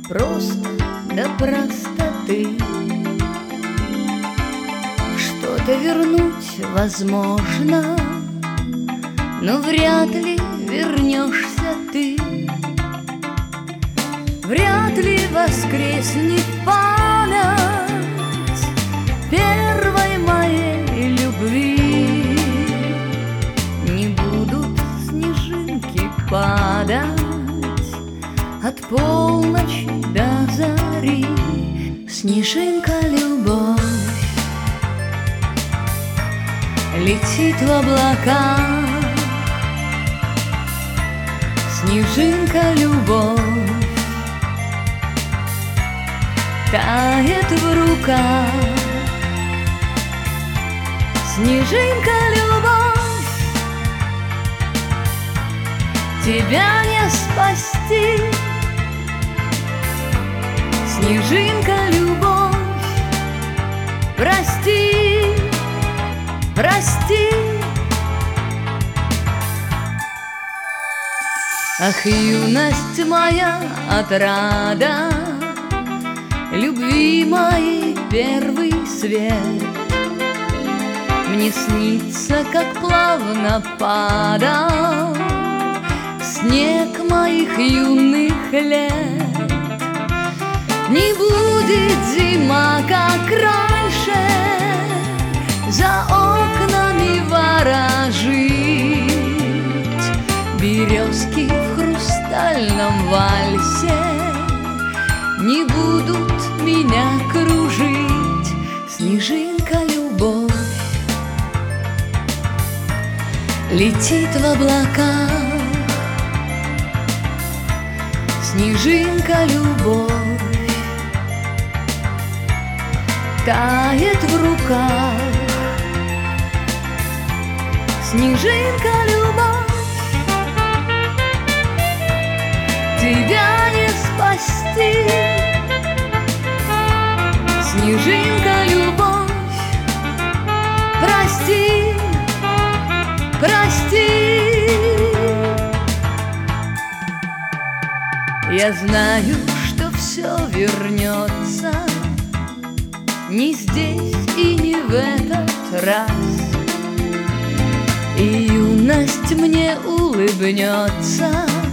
просто до простоты. Что-то вернуть возможно, но вряд ли вернешься ты. Вряд ли воскреснет память первой моей любви. Не будут снежинки падать от полночи до зари. Снежинка любовь летит в облака. Снежинка любовь тает в руках. Снежинка любовь, тебя не спасти. Снежинка любовь, прости, прости. Ах, юность моя отрада, любви моей первый свет. Мне снится, как плавно падал снег моих юных лет. Не будет зима, как раньше, за окнами ворожить. Березки в хрустальном вальсе не будут меня кружить. Снежинка любовь летит в облаках. Снежинка любовь тает в руках. Снежинка любовь, тебя не спасти. Снежинка любовь, прости, прости. Я знаю, что все вернется, не здесь и не в этот раз. И юность мне улыбнется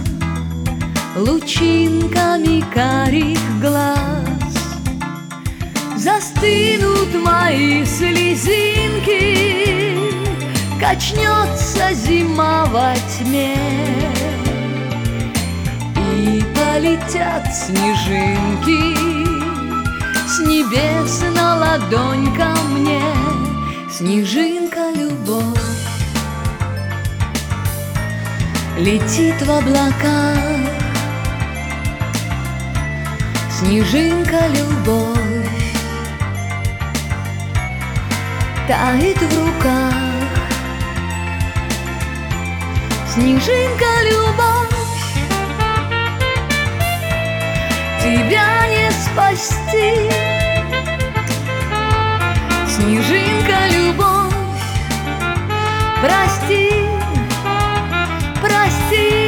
лучинками карих глаз. Застынут мои слезинки, качнется зима во тьме, и полетят снежинки с небес на ладонь ко мне. Снежинка любовь летит в облаках. Снежинка любовь тает в руках. Снежинка любовь, тебя не спасти. Снежинка любовь, прости, прости.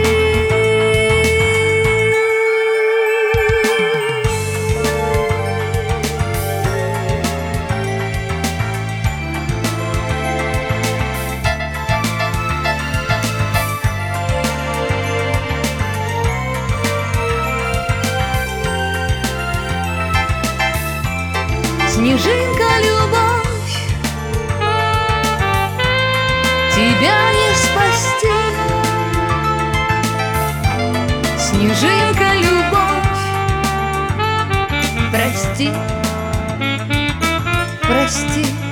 Снежинка любовь, тебя не спасти. Снежинка любовь, прости, прости.